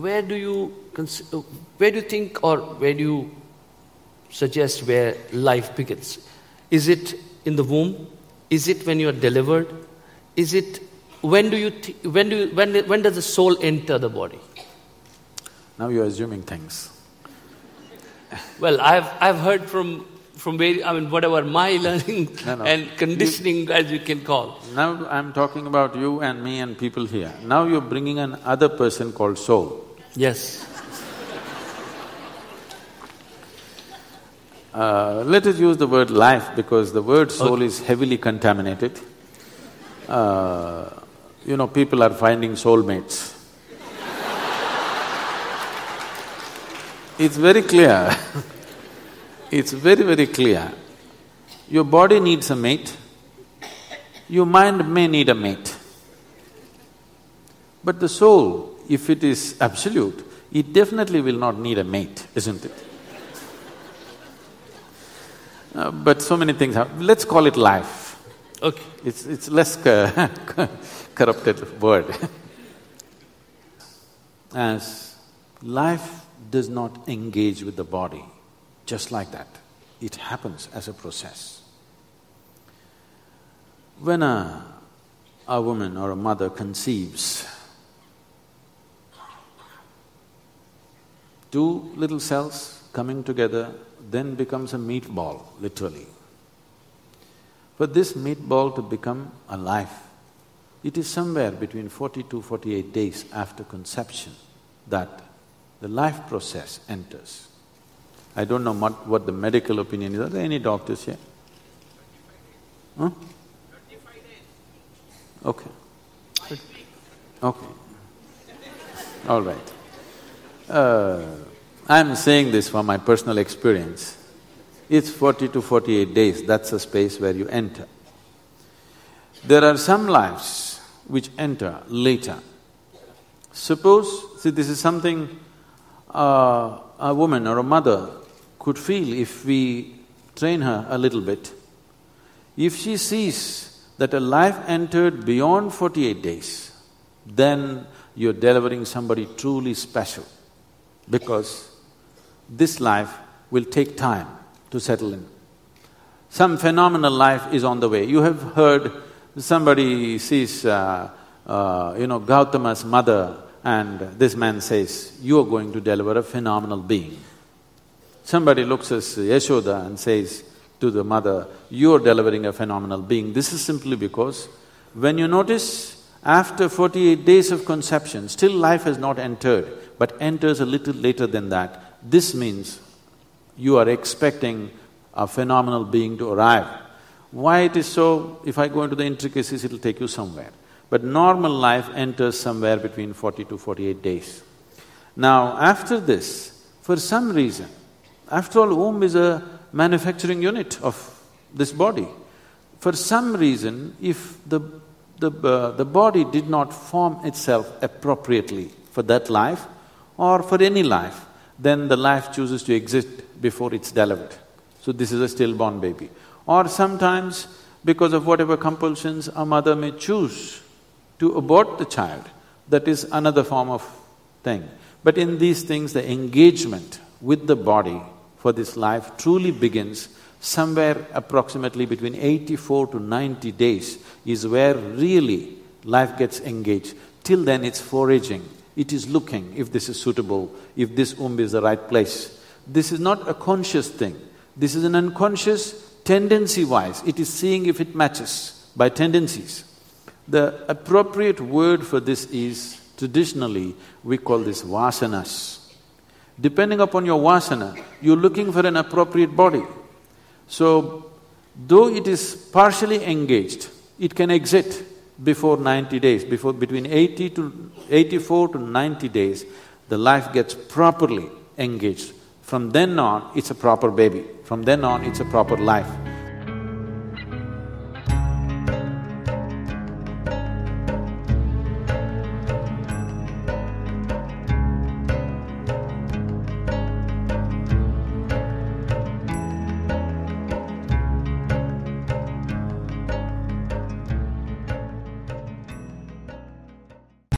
where do you think, or where do you suggest where life begins? Is it in the womb? Is it when you are delivered? Is it when does the soul enter the body? Now you're assuming things. Well, I've heard from whatever my learning and conditioning, as you can call. Now I'm talking about you and me and people here. Now you're bringing an other person called soul. Yes. Let us use the word life because the word soul is heavily contaminated. People are finding soulmates. It's very clear. It's very, very clear. Your body needs a mate, your mind may need a mate. But the soul, if it is absolute, it definitely will not need a mate, isn't it? But so many things happen. Let's call it life. Okay. It's less corrupted word. As life does not engage with the body, just like that. It happens as a process. When a woman or a mother conceives, two little cells coming together then becomes a meatball, literally. For this meatball to become alive, it is somewhere between 40 to 48 days after conception that the life process enters. I don't know what the medical opinion is. Are there any doctors here? 35 days. Okay. Okay. All right. I'm saying this from my personal experience. It's 40 to 48 days, that's the space where you enter. There are some lives which enter later. Suppose, this is something a woman or a mother could feel if we train her a little bit. If she sees that a life entered beyond 48 days, then you're delivering somebody truly special, because this life will take time to settle in. Some phenomenal life is on the way. You have heard somebody sees, Gautama's mother, and this man says, "You are going to deliver a phenomenal being." Somebody looks at Yashoda and says to the mother, "You are delivering a phenomenal being." This is simply because when you notice after 48 days of conception, still life has not entered, but enters a little later than that, this means you are expecting a phenomenal being to arrive. Why it is so? If I go into the intricacies, it'll take you somewhere. But normal life enters somewhere between 40 to 48 days. Now, after this, for some reason, after all, womb is a manufacturing unit of this body. For some reason, if the body did not form itself appropriately for that life or for any life, then the life chooses to exist before it's delivered. So this is a stillborn baby. Or sometimes, because of whatever compulsions, a mother may choose to abort the child. That is another form of thing. But in these things, the engagement with the body for this life truly begins somewhere approximately between 84 to 90 days is where really life gets engaged. Till then it's foraging, it is looking if this is suitable, if this womb is the right place. This is not a conscious thing, this is an unconscious tendency-wise, it is seeing if it matches by tendencies. The appropriate word for this is, traditionally, we call this vasanas. Depending upon your vasana, you're looking for an appropriate body. So, though it is partially engaged, it can exit before 90 days, between 84 to 90 days, the life gets properly engaged. From then on, it's a proper baby. From then on, it's a proper life.